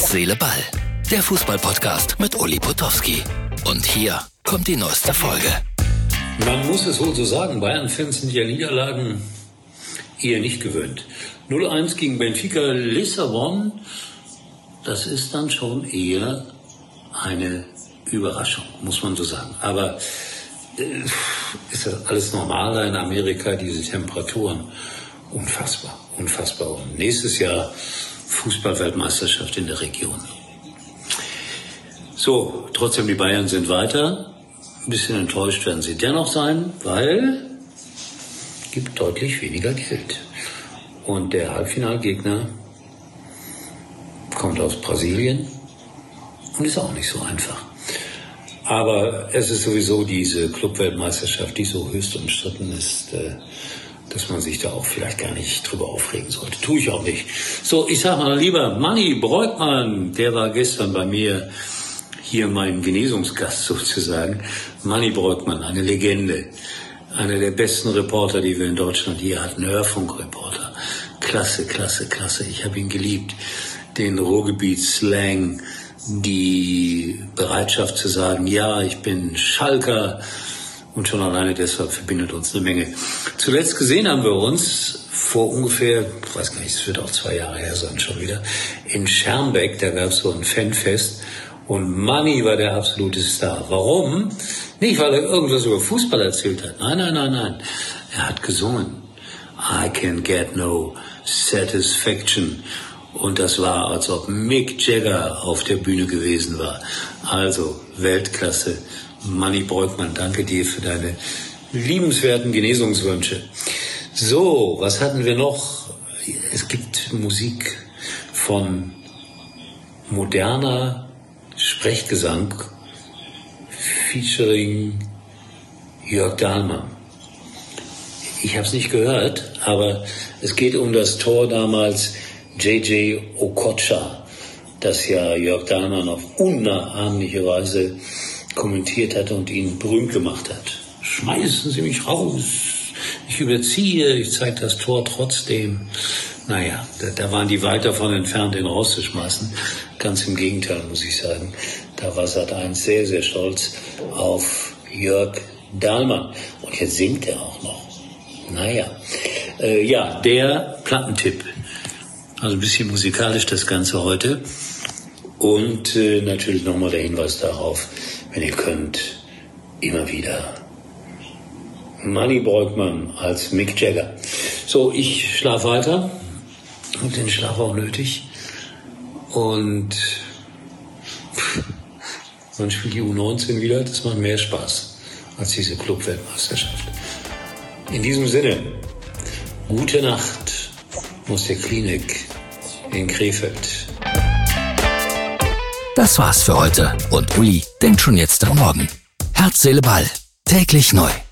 Herz, Seele, Ball. Der Fußball-Podcast mit Uli Potowski. Und hier kommt die neueste Folge. Man muss es wohl so sagen, Bayern-Fans sind ja Niederlagen eher nicht gewöhnt. 0-1 gegen Benfica Lissabon, das ist dann schon eher eine Überraschung, muss man so sagen. Aber ist das alles normaler in Amerika, diese Temperaturen? Unfassbar, unfassbar. Und nächstes Jahr Fußball-Weltmeisterschaft in der Region. So, trotzdem, die Bayern sind weiter. Ein bisschen enttäuscht werden sie dennoch sein, weil es gibt deutlich weniger Geld. Und der Halbfinalgegner kommt aus Brasilien und ist auch nicht so einfach. Aber es ist sowieso diese Clubweltmeisterschaft, die so höchst umstritten ist, dass man sich da auch vielleicht gar nicht drüber aufregen sollte. Tue ich auch nicht. So, ich sag mal lieber, Manni Breukmann, der war gestern bei mir hier mein Genesungsgast sozusagen. Manni Breukmann, eine Legende. Einer der besten Reporter, die wir in Deutschland hier hatten. Hörfunkreporter. Klasse, klasse, klasse. Ich habe ihn geliebt. Den Ruhrgebiet-Slang, die Bereitschaft zu sagen, ja, ich bin Schalker. Und schon alleine deshalb verbindet uns eine Menge. Zuletzt gesehen haben wir uns vor ungefähr, ich weiß gar nicht, es wird auch 2 Jahre her sein schon wieder, in Schermbeck. Da gab es so ein Fanfest. Und Manni war der absolute Star. Warum? Nicht, weil er irgendwas über Fußball erzählt hat. Nein. Er hat gesungen. I can get no satisfaction. Und das war, als ob Mick Jagger auf der Bühne gewesen war. Also Weltklasse. Manni Breukmann, danke dir für deine liebenswerten Genesungswünsche. So, was hatten wir noch? Es gibt Musik von moderner Sprechgesang featuring Jörg Dahlmann. Ich habe es nicht gehört, aber es geht um das Tor damals JJ Okocha, das ja Jörg Dahlmann auf unnachahmliche Weise kommentiert hat und ihn berühmt gemacht hat. Schmeißen Sie mich raus, ich überziehe, ich zeige das Tor trotzdem. Naja, da waren die weit davon entfernt, ihn rauszuschmeißen. Ganz im Gegenteil, muss ich sagen. Da war Sat.1 sehr, sehr stolz auf Jörg Dahlmann. Und jetzt singt er auch noch. Naja, ja, der Plattentipp. Also ein bisschen musikalisch das Ganze heute. Und natürlich nochmal der Hinweis darauf, wenn ihr könnt, immer wieder Manni Breukmann als Mick Jagger. So, ich schlafe weiter. Und den Schlaf auch nötig. Und man spielt die U19 wieder. Das macht mehr Spaß als diese Clubweltmeisterschaft. In diesem Sinne, gute Nacht aus der Klinik in Krefeld. Das war's für heute. Und Uli denkt schon jetzt am Morgen. Herz, Seele, Ball. Täglich neu.